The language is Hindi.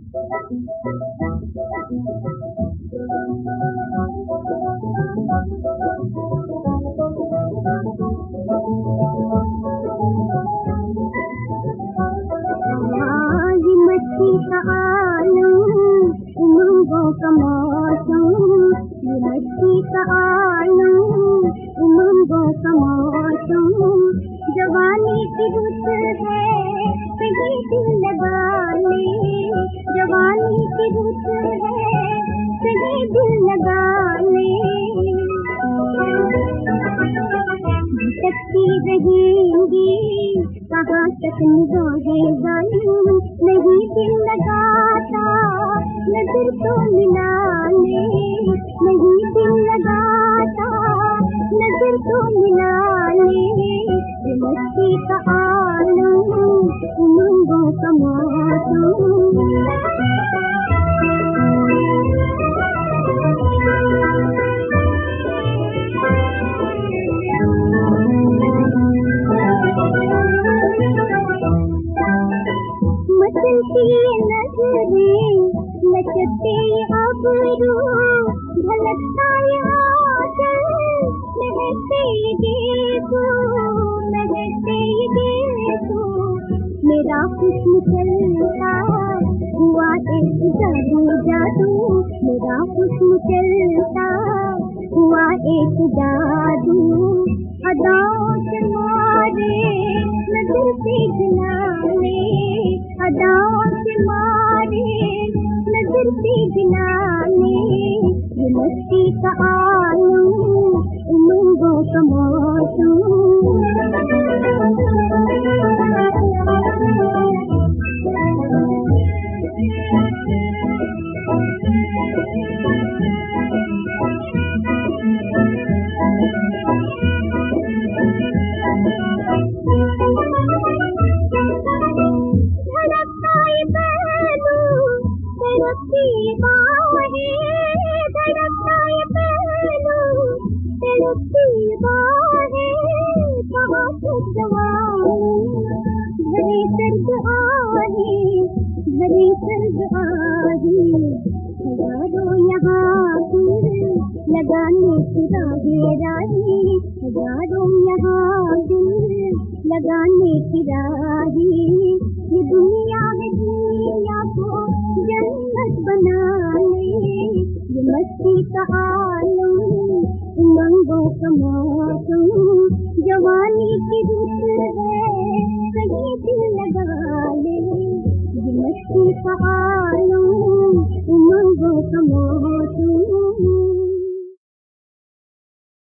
मस्ती का आलम, उमंगों का मौसम, ये मस्ती का आलम, उमंगों का मौसम, जवानी की रुत है कहीं दिल लगा ले, जवानी की रुत है कहीं दिल लगा ले, भटकती रहेंगी कहाँ तक निगाहें जालिम, नहीं दिल लगाता नजर तो मिला ले, नहीं दिल लगाता नजर तो मिला ले, ये मस्ती का आलम, उमंगों का मौसम। मचलती नजरें लचकते अबरू, झलकता आंचल महकते देखो, महकते देखो, मेरा हुस्न चलता हुआ एक जादू जादू, मेरा हुस्न चलता हुआ एक जादू, अदाओं से मारे नजर से गिला ले, अदाओं से मारे नजर से गिला ले, ये मस्ती का आलम, उमंगों का मौसम। धड़कती बाहें कहाँ तक जवानी, भरी सर्द आहे, भरी सर्द आहे, हजारों यहाँ दिल लगाने की राहें राही, हजारों यहाँ दिल लगाने की राही, ये दुनिया में दुनिया को जन्नत बना ले, ये मस्ती का आलम, उमंगों का मौसम, जवानी की रुत है कहीं दिल लगा ले, ये मस्ती का आलम, उमंगों का मौसम।